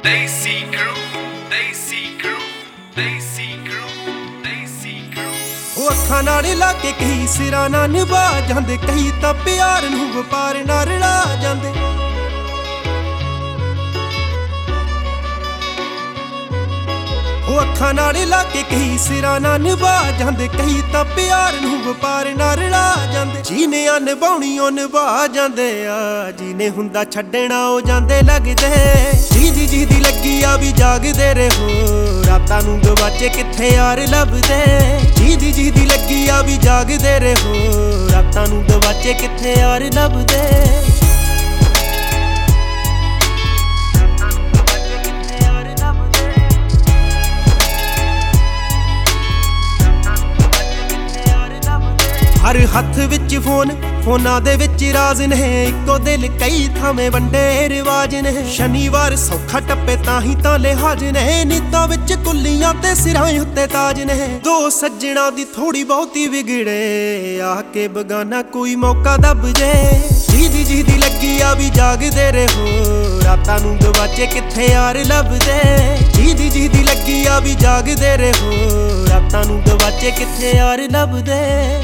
Desi crew, Desi crew, Desi crew, Desi crew। ਉਹ ਅੱਖਾਂ ਨਾਲ ਲਾ ਕੇ ਕਈ ਸਿਰਾਂ ਨਾਲ ਨਿਭਾ ਜਾਂਦੇ, ਕਈ ਤਾਂ ਪਿਆਰ ਨੂੰ ਵਪਾਰ ਨਾਲ ਰਲਾ ਜਾਂਦੇ। ਉਹ ਅੱਖਾਂ ਨਾਲ ਲਾ ਕੇ ਕਈ ਸਿਰਾਂ ਨਾਲ ਨਿਭਾ ਜਾਂਦੇ, ਕਈ ਤਾਂ ਪਿਆਰ ਨੂੰ ਵਪਾਰ ਨਾਲ ਰਲਾ ਜਾਂਦੇ। ਜੀਨੇ ਆ ਨਿਭਾਉਣੀ ਉਹ ਨਿਭਾ ਜਾਂਦੇ ਆ, ਜੀਨੇ ਹੁੰਦਾ ਛੱਡਣਾ ਉਹ ਜਾਂਦੇ ਲੱਗਦੇ। ਜਿਹਦੀ ਲੱਗੀ ਆ ਵੀ ਜਾਗਦੇ ਰਹੋ, ਰਾਤਾਂ ਨੂੰ ਗਵਾਚੇ ਕਿੱਥੇ ਯਾਰ ਲੱਭਦੇ। ਜਿਹਦੀ ਲੱਗੀ ਆ ਵੀ ਜਾਗਦੇ ਰਹੋ, ਰਾਤਾਂ ਨੂੰ ਗਵਾਚੇ ਕਿੱਥੇ ਯਾਰ ਲੱਭਦੇ। ਹਰ ਹੱਥ ਵਿੱਚ ਫੋਨਾਂ ਦੇ ਵਿੱਚ ਰਾਜ਼ ਨੇ, ਇੱਕੋ ਦਿਲ ਕਈ ਥਾਵੇਂ ਵੰਡੇ ਰਿਵਾਜ ਨੇ। ਸ਼ਨੀਵਾਰ ਸੌਖਾ ਟੱਪੇ ਤਾਂ ਹੀ ਤਾਂ ਲਿਹਾਜ਼ ਨੇ, ਨੀਤਾਂ ਵਿੱਚ ਕੁੱਲੀਆਂ ਤੇ ਸਿਰਾਂ ਉੱਤੇ ਤਾਜ ਨੇ। ਦੋ ਸੱਜਣਾ ਦੀ ਥੋੜੀ ਬਹੁਤੀ ਵਿਗੜੇ, ਆ ਕੇ ਬਗਾਨਾ ਕੋਈ ਮੌਕਾ ਦੱਬ ਜੇ। ਜਿਹਦੀ ਲੱਗੀ ਆ ਵੀ ਜਾਗਦੇ ਰਹੋ, ਰਾਤਾਂ ਨੂੰ ਗਵਾਚੇ ਕਿੱਥੇ ਯਾਰ ਲੱਭਦੇ। ਜਿਹਦੀ ਲੱਗੀ ਆ ਵੀ ਜਾਗਦੇ ਰਹੋ, ਰਾਤਾਂ ਨੂੰ ਗਵਾਚੇ ਕਿੱਥੇ ਯਾਰ ਲੱਭਦੇ।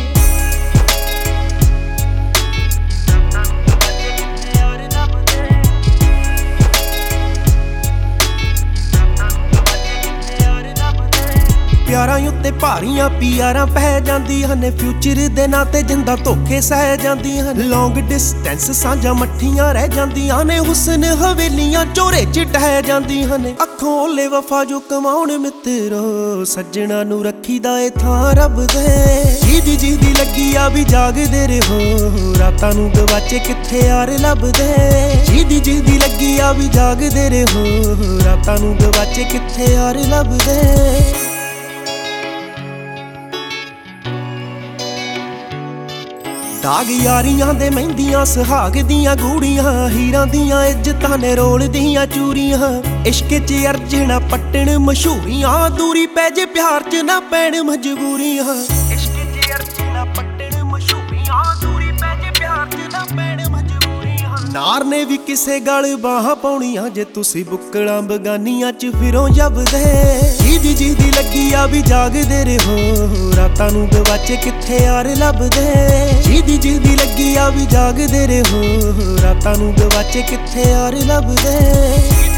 ਪਿਆਰਾਂ ਉੱਤੇ ਭਾਰੀਆਂ ਪਿਆਰਾਂ ਪੈ ਜਾਂਦੀਆਂ ਨੇ, ਫਿਊਚਰ ਦੇ ਨਾਂ ਤੇ ਜਿੰਦਾ ਧੋਖੇ ਸਹਿ ਜਾਂਦੀਆਂ ਨੇ। ਲੌਂਗ ਡਿਸਟੈਂਸ ਸਾਂਝਾਂ ਮੱਠੀਆਂ ਰਹਿ ਜਾਂਦੀਆਂ ਨੇ, ਹੁਸਨ ਹਵੇਲੀਆਂ ਚੋਰੇ ਚ ਢਹਿ ਜਾਂਦੀਆਂ ਨੇ। ਅੱਖੋਂ ਓਲੇ ਵਫਾ ਜੋ ਕਮਾਉਣ ਮਿੱਤਰੋ, ਸੱਜਣਾ ਨੂੰ ਰੱਖੀਦਾ ਏ ਥਾਂ ਰੱਬ ਦੇ। ਜਿਹਦੀ ਲੱਗੀ ਆ ਵੀ ਜਾਗਦੇ ਰਹੋ, ਰਾਤਾਂ ਨੂੰ ਗਵਾਚੇ ਕਿੱਥੇ ਯਾਰ ਲੱਭਦੇ। ਜਿਹਦੀ ਲੱਗੀ ਆ ਵੀ ਜਾਗਦੇ ਰਹੋ, ਰਾਤਾਂ ਨੂੰ ਗਵਾਚੇ ਕਿੱਥੇ ਯਾਰ ਲੱਭਦੇ। ਦਾਗ ਯਾਰੀਆਂ ਦੇ ਮਹਿੰਦੀਆਂ ਸੁਹਾਗ ਦੀਆਂ ਗੂੜੀਆਂ, ਹੀਰਾਂ ਦੀਆਂ ਇੱਜ਼ਤਾਂ ਨੇ ਰੋਲ ਦੀਆਂ ਚੂਰੀਆਂ। ਇਸ਼ਕ 'ਚ ਅਰਜਣਾ ਪੱਟਣ ਮਸ਼ਹੂਰੀਆਂ, ਦੂਰੀ ਪੈ ਜੇ ਪਿਆਰ 'ਚ ਨਾ ਪੈਣ ਮਜਬੂਰੀਆਂ। ਇਸ਼ਕ 'ਚ ਅਰਜਣਾ ਪੱਟਣ ਮਸ਼ਹੂਰੀਆਂ, ਦੂਰੀ ਪੈ ਜੇ ਪਿਆਰ 'ਚ ਨਾ ਪੈਣ ਮਜਬੂਰੀਆਂ। ਨਾਰ ਨੇ ਵੀ ਕਿਸੇ ਗਲ ਬਾਹਾਂ ਪਾਉਣੀਆਂ, ਜੇ ਤੁਸੀਂ ਬੁੱਕਲਾਂ ਬਗਾਨੀਆਂ 'ਚ ਫਿਰੋਂ ਜੱਬਦੇ। ਜਿਹਦੀ ਲੱਗੀ ਆ ਵੀ ਜਾਗਦੇ ਰਹੋ, ਰਾਤਾਂ ਨੂੰ ਗਵਾਚੇ ਕਿੱਥੇ ਯਾਰ ਲੱਭਦੇ। ਜਿਹਦੀ ਲੱਗੀ ਆ ਵੀ ਜਾਗਦੇ ਰਹੋ, ਰਾਤਾਂ ਨੂੰ ਗਵਾਚੇ ਕਿੱਥੇ ਯਾਰ ਲੱਭਦੇ।